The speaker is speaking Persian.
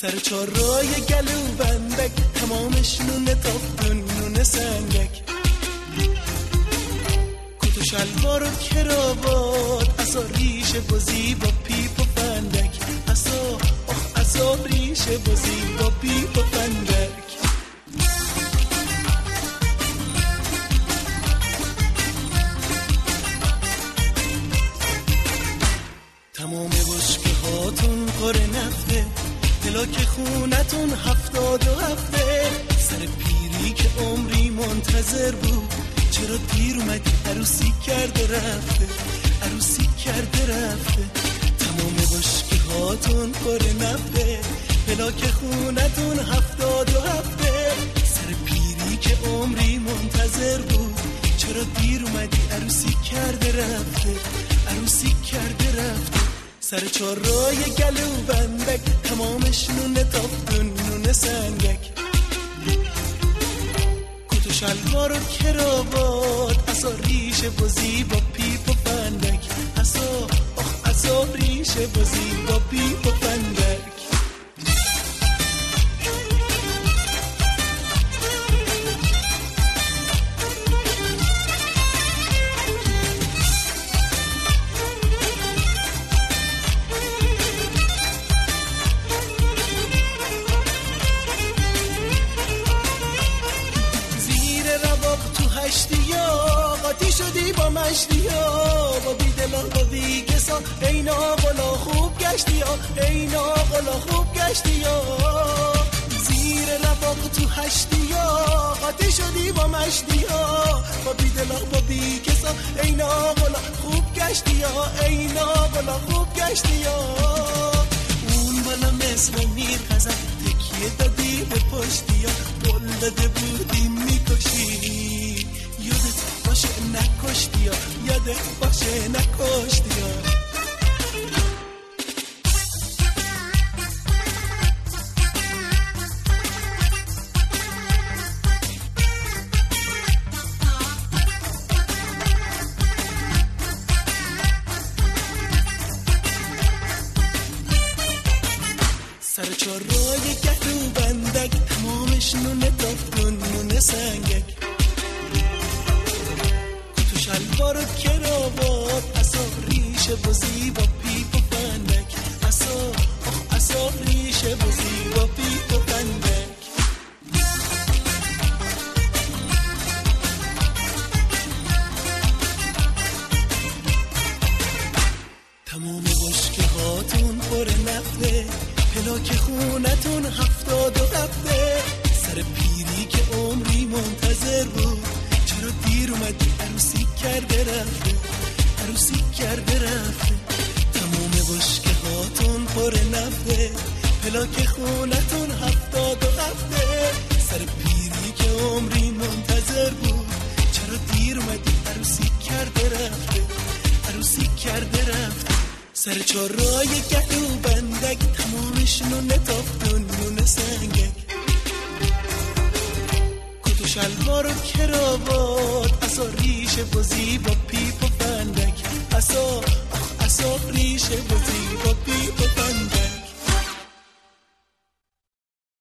سر چهارراه گلو بندک، تمامش نونه تافتون نونه سنگک. کت و شلوار و کراوات، عصا ریشه بازی با پیپ و فندک. عصا ریشه بازی با پیپ و فندک. تمام بشکه هاتون پر نفته، پلاک خونتون 77. سر پیری که عمری منتظر بود، چرا دیر اومدی؟ عروسی کرده رفته، عروسی کرده رفته. تمام بشکه هاتون پر نفته، پلاک خونتون 77. سر پیری که عمری منتظر بود، چرا دیر اومدی؟ عروسی کرده رفته، عروسی کرده رفته. سر چهارراه گلو بندک، تمامش نونه تافتون نونه سنگک. کت و شلوار و کراوات، عصا ریشه بازی با پیپ و فندک. عصا ریشه بازی با پیپ و فندک. شدی با مشتی ها، با بیدلان با بیکسا، این آقلا خوب گشتی ها، این آقلا خوب گشتی ها. زیر رواق تو هشتی ها، قاطی شدی با مشتی ها، با بیدلان با بیکسا، این آقلا خوب گشتی ها، این آقلا خوب گشتی ها. اون بالا مثل میر خزن تکیه دادی به پشتی ها، گل داده بودی میکشی، یادت باشه نکشتی ها، یادت باشه نکشتی ها. سر چهارراه گلو بندک، تمامش نونه تافتون نونه سنگک. کت و شلوار و کراوات، عصا ریشه بازی با پیپ و فندک. عصا ریشه بازی با پیپ و فندک. تمام بشکه هاتون پر نفته، پلاک خونتون 77. سر پیری که عمری منتظر بود، چرا دیر اومدی؟ عروسی کرده رفته، عروسی کرده رفته. تمام بشکه هاتون پر نفته، پلاک خونتون 77. سر پیری که عمری منتظر بود، چرا دیر اومدی؟ عروسی کرده رفته، عروسی کرده رفته. سر چهارراه گلو بندک، تمامش نونه تافتون نونه سنگک. کت و شلوار و کراوات، عصا ریشه بازی با پیپ و فندک. عصا ریشه بازی با پیپ